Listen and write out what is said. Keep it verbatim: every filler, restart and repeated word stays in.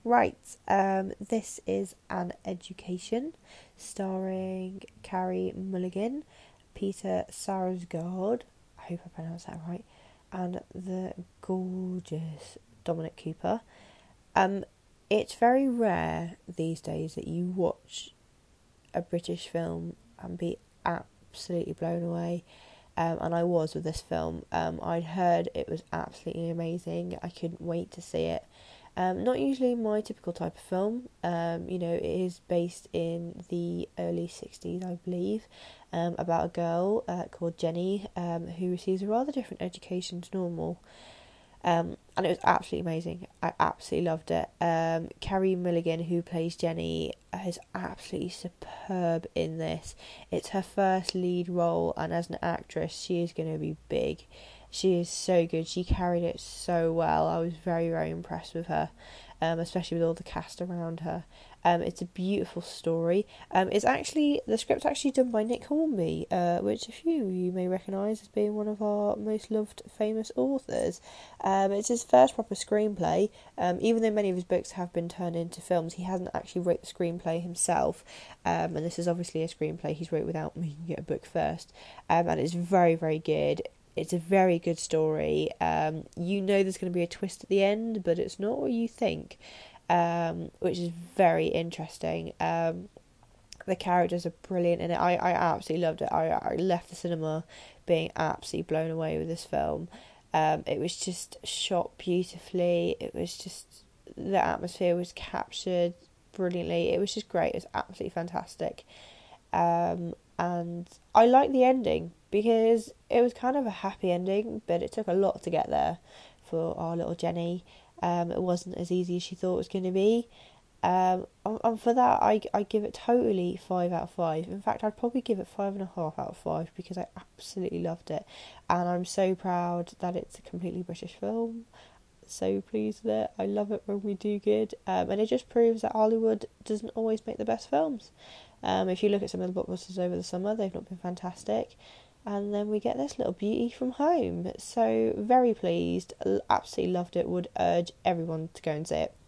Right, um, this is An Education, starring Carrie Mulligan, Peter Sarsgaard, I hope I pronounced that right, and the gorgeous Dominic Cooper. Um, it's very rare these days that you watch a British film and be absolutely blown away. Um, and I was with this film. Um, I'd heard it was absolutely amazing. I couldn't wait to see it. Um, not usually my typical type of film. Um, you know, it is based in the early sixties, I believe, um, about a girl uh, called Jenny um, who receives a rather different education to normal. Um, and it was absolutely amazing. I absolutely loved it. Um, Carrie Mulligan, who plays Jenny, is absolutely superb in this. It's her first lead role, and as an actress, she is going to be big. She is so good. She carried it so well. I was very, very impressed with her, um, especially with all the cast around her. Um, it's a beautiful story. Um, it's actually the script's actually done by Nick Hornby, uh, which a few of you may recognise as being one of our most loved, famous authors. Um, it's his first proper screenplay. Um, even though many of his books have been turned into films, he hasn't actually wrote the screenplay himself. Um, and this is obviously a screenplay he's wrote without making it a book first. Um, and it's very, very good. It's a very good story. Um, you know there's going to be a twist at the end, but it's not what you think, um, which is very interesting. Um, the characters are brilliant in it. I, I absolutely loved it. I, I left the cinema being absolutely blown away with this film. Um, it was just shot beautifully. It was just, the atmosphere was captured brilliantly. It was just great. It was absolutely fantastic. Um, and I like the ending because it was kind of a happy ending, but it took a lot to get there for our little Jenny. Um, it wasn't as easy as she thought it was going to be. Um, and, and for that, I, I give it totally five out of five. In fact, I'd probably give it five and a half out of five because I absolutely loved it. And I'm so proud that it's a completely British film. So pleased with it. I love it when we do good. Um, and it just proves that Hollywood doesn't always make the best films. Um, if you look at some of the blockbusters over the summer, they've not been fantastic. And then we get this little beauty from home. So very pleased. Absolutely loved it. Would urge everyone to go and see it.